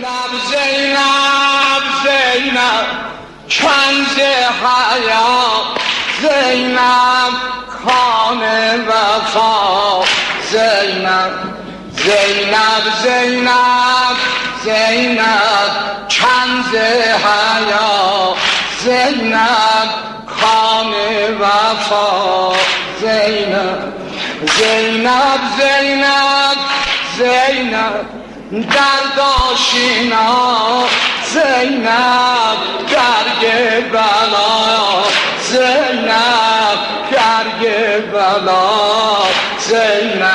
زینب زینب زینب کنز حیا زینب کان وفا زینب زینب زینب زینب کنز حیا زینب کان وفا زینب زینب زینب زینب درد آشینا زینب درگ بلا زینب درگ بلا زینب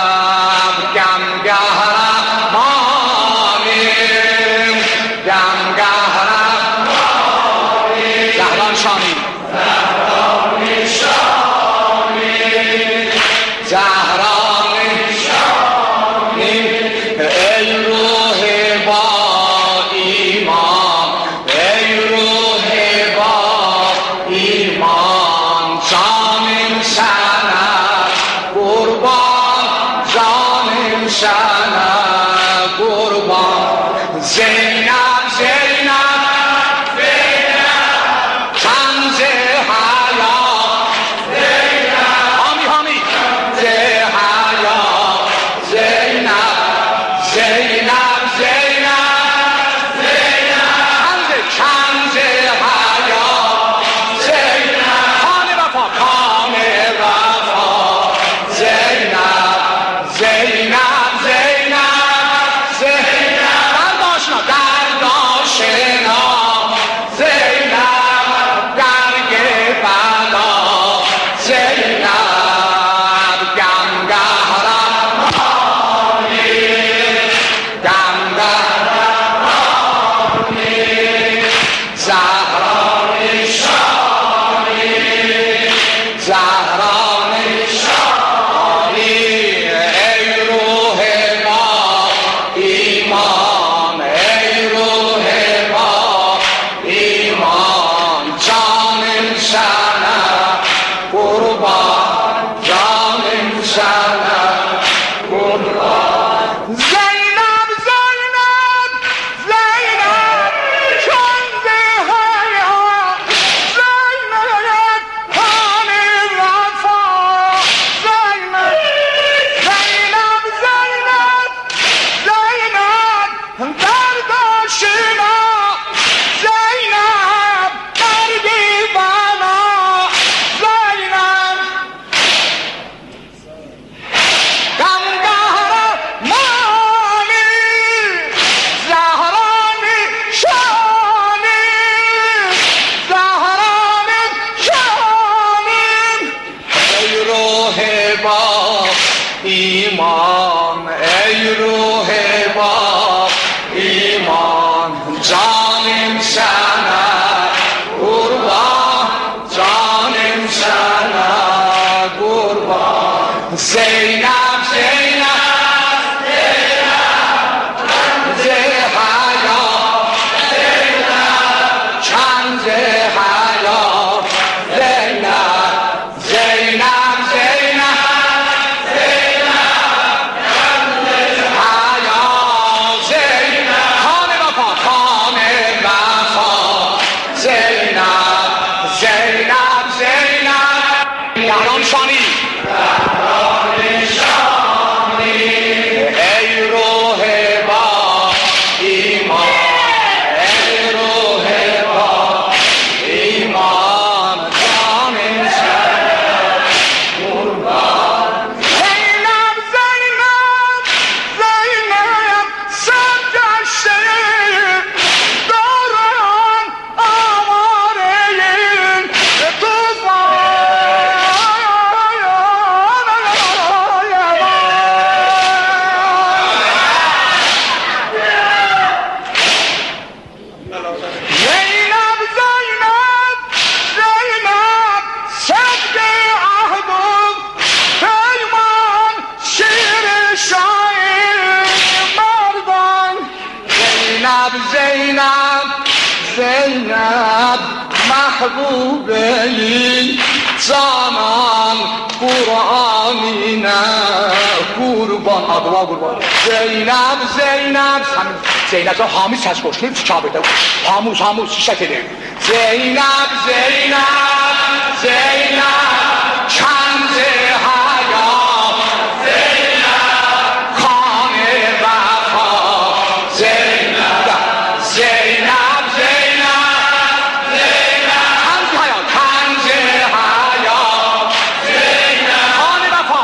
گمگه رحمانیم گمگه رحمانیم زهران شانی زهران شانی زهران شانی ای روح با ایمان ای روح با ایمان جانم شنه قربان جانم شنه قربان زینب زینب زینب کنز حیا زینب حامی حامی حیا زینب زینب زینب زینب کنز حیا زینب کان وفا کان وفا زینب زینب زینب زینب درداشنا درداشنا زینب درگ بلا زینب گمگه رحمانی گمگه رحمانی زهران شانی زهران شانی ای روح ما ایمان ای روح ما ایمان جانم شنه قربان جانم شنه قربان زینب زینب زینب کنز حیا زینب کان وفا زینب زینب زینب زینب درد آشنا زینب درد بلا زینب گمگه رحمانی زهران شانی زهران شانی ای روح با ایمان ای روح با ایمان جانم شنه قربان جانم شنه قربان زینب زینب زینب کنز حیا زینب کنز حیا زینب زینب زینب زینب کنز حیا زینب کان وفا کان وفا زینب زینب زینب زهران شانی زهران شانی ای روح با ایمان ای روح با ایمان جانم شنه قربان زینب زینب زینب صد گشته دارم آواره زینب زینب زینب صدق عهدم پیمان شیر شایر مردان زینب زینب زینب محبوبه زمان قرآنی نه قربان دعا قربان زینب زینب Zeynep Hamid səs qoşulur Kabe'də. Hamuz şişət edir. Zeynep, Zeynep, Zeynep, Kənd-i Həyat, Zeynep, Xan-i Vəfa, Zeynep, Zeynep, Zeynep, Zeynep, Kənd-i Həyat, Zeynep, Xan-i Vəfa,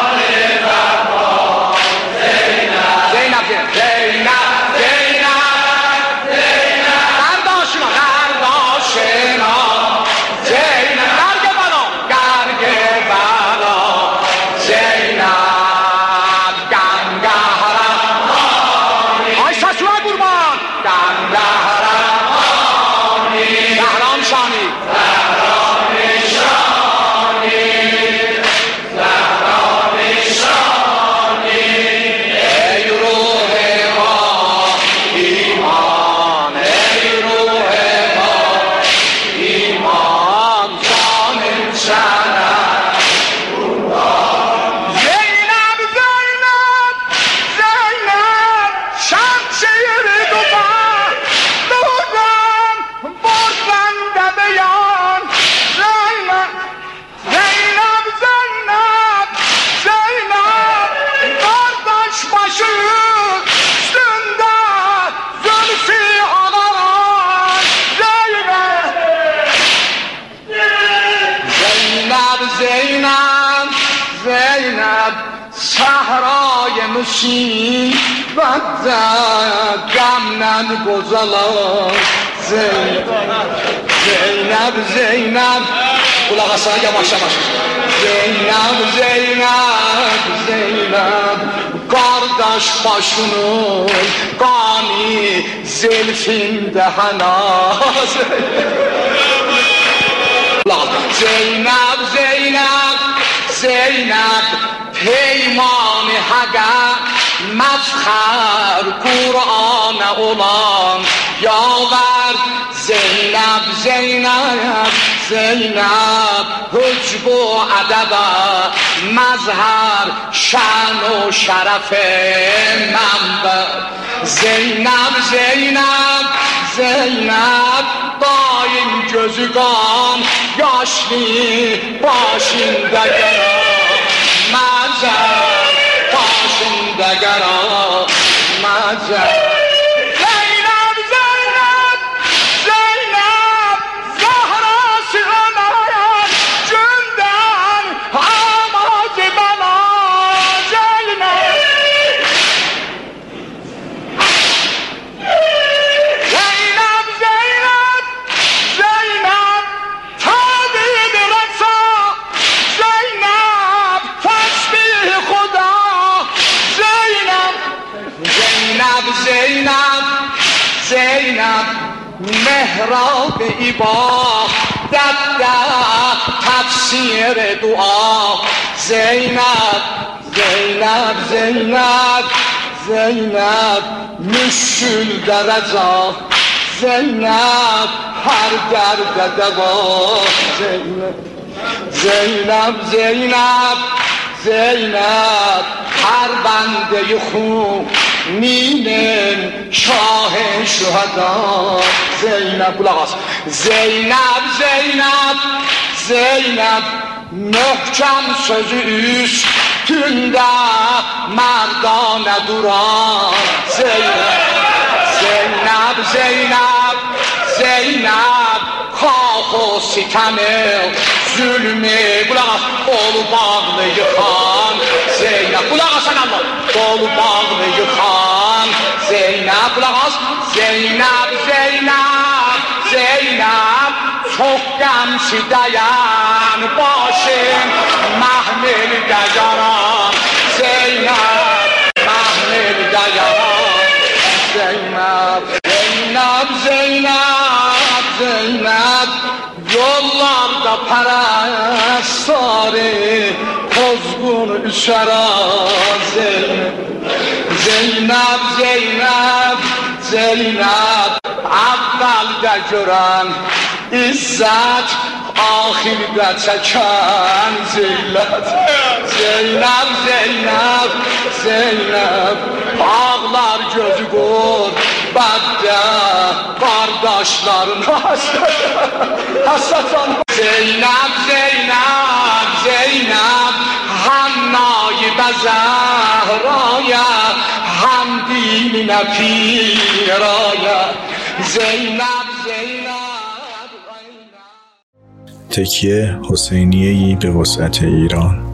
Zeynep, Zeynep, Zeynep. Musibət qəmlə qozalar Zeynep, Zeynep Qulaq asana yavaş yavaş Zeynep, Zeynep, Zeynep Qardaş başının qani zelfində həna Zeynep, Zeynep, Zeynep Peyman-ı Həqə məfxər Qur'ana olan Yavər Zeynep, Zeynep, Zeynep Hücb-u ədəbə məzhər şən-u şərəf-i mənbə Zeynep, Zeynep, Zeynep daim gözü qan yaşlı başında gələr Məzər başında gələr Məzər Zeynep, Zeynep, Zeynep Zahrası ömər gündən amacı bana Zeynep Zeynep, Zeynep, Zeynep Tabib rəsa Zeynep təsbih xuda Zeynep, Zeynep, Zeynep Mehrab ibadətdə təfsir dua Zeynep, Zeynep, Zeynep, Zeynep müşkül dərəcə Zeynep hər dərdə dəva Zeynep, Zeynep, Zeynep, Zeynep hər bəndə-i xuninin şah-ı şühəda Zeynep qulaq as Zeynep, Zeynep, Zeynep möhkəm sözü üstündə mərdanə duran Zeynep, Zeynep, Zeynep, Zeynep xax-ı sitəmi zulmü qulaq as olu bağlı yıxan Zeynep qulaq asan Allah dolu bağlı yıxan Zeynep qulaq as Zeynep, Zeynep, Zeynep çox qəmşidəyən başım məhmildə yaran Zeynep məhmildə yaran Zeynep, Zeynep, Zeynep, Zeynep yollarda pərəstarı pozğun üşərə Zeynep, Zeynep, Zeynep, Zeynep əvvəldə görən İzzət axirdə çəkən zillət Zeynep, Zeynep, Zeynep ağlar gözü qor növbətdə qardaşların həsratan Zeynəb, Zeynəb, Zeynəb Hannayı və Zəhraya Həm dininə piraya Zeynəb, Zeynəb تکیه حسینیه‌ای به وسعت ایران.